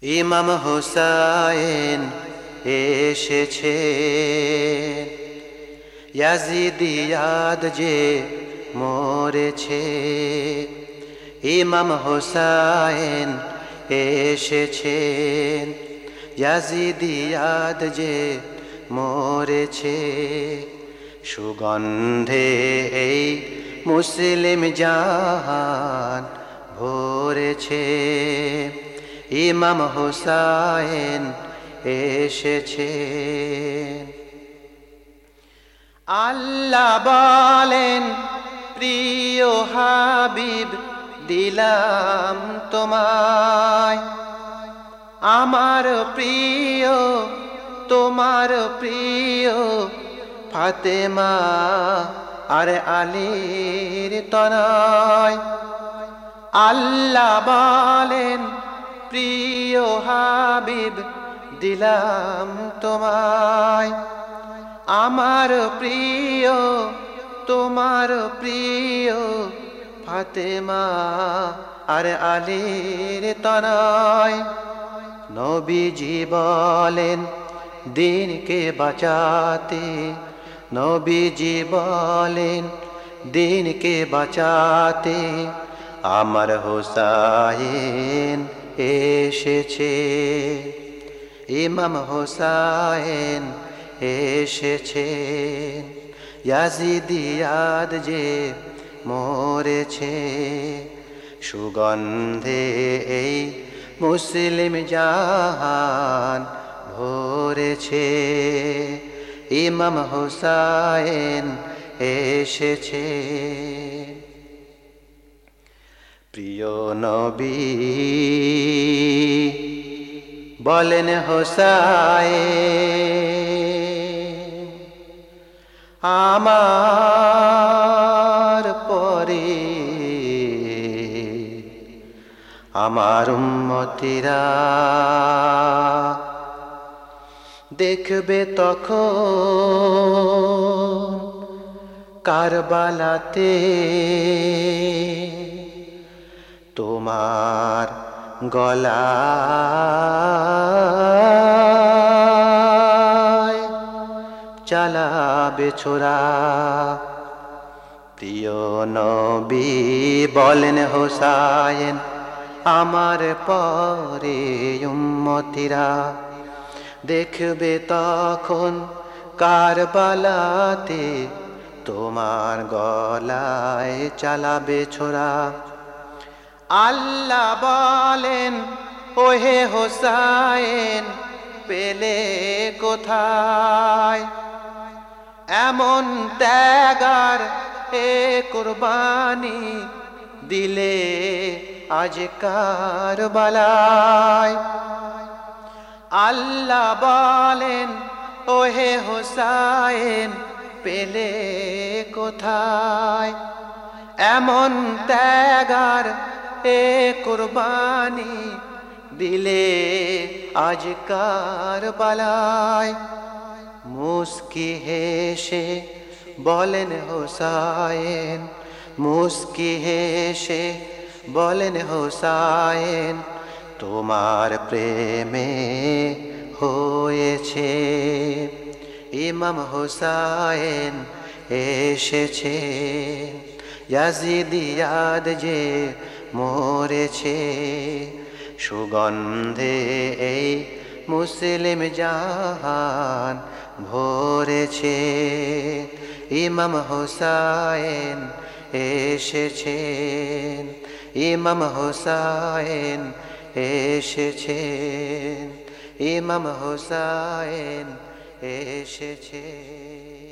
ইমাম হুসাইন এসেছে, ইয়াজিদিয়াদ যে মরেছে। ইমাম হুসাইন এসেছে, ইয়াজিদিয়াদ যে মরেছে। সুগন্ধে এই মুসলিম জাহান ভরেছে। ইমাম হুসাইন এসেছে। আল্লাহ বলেন, প্রিয় হাবিব দিলাম তোমায়। আমার প্রিয় তোমার প্রিয় ফাতেমা আর আলীর তনয়। আল্লাহ বলেন, প্রিয় হাবিব দিলাম তোমায়। আমার প্রিয় তোমার প্রিয় ফাতেমা আর আলীর তনয়। নবীজি বলেন, দিনকে বাঁচাতে, নবীজি বলেন, দিনকে বাঁচাতে আমার হুসাইন এসেছে। ইমাম হুসাইন এসেছে, ইয়াজিদিয়াদ যে মরেছে। সুগন্ধে এই মুসলিম জাহান ভরেছে। ইমাম হুসাইন এসেছে। প্রিয় নবী বলেন হুসাইন, আমার পরে আমার উম্মতিরা দেখবে তখন কারবালাতে তোমার গলায় চালাবে ছোরা। প্রিয় নবী বলেন হুসাইন, আমার পরে উম্মতিরা দেখবে তখন কারবালাতে তোমার গলায় চালাবে ছোরা। আল্লাহ বলেন, ওহে হুসাইন পেলে কোথায় এমন ত্যাগার এ কুরবানি দিলে আজ কারবালায়। আল্লাহ বলেন, ওহে হুসাইন পেলে কোথায় এমন ত্যাগার এ কুরবানি দিলে আজ কারবালায়। মুস্কি হেসে বলেন হুসাইন, মুস্কি হেসে বলেন হুসাইন, তোমার প্রেমে হয়েছে। ইমাম হুসাইন এসেছে, ইয়াজিদিয়াদ যে মরেছে। সুগন্ধে এই মুসলিম জাহান ভরেছে। ইমাম হুসাইন এসেছে, ইমাম হুসাইন এসেছে, ইমাম হুসাইন এসেছে।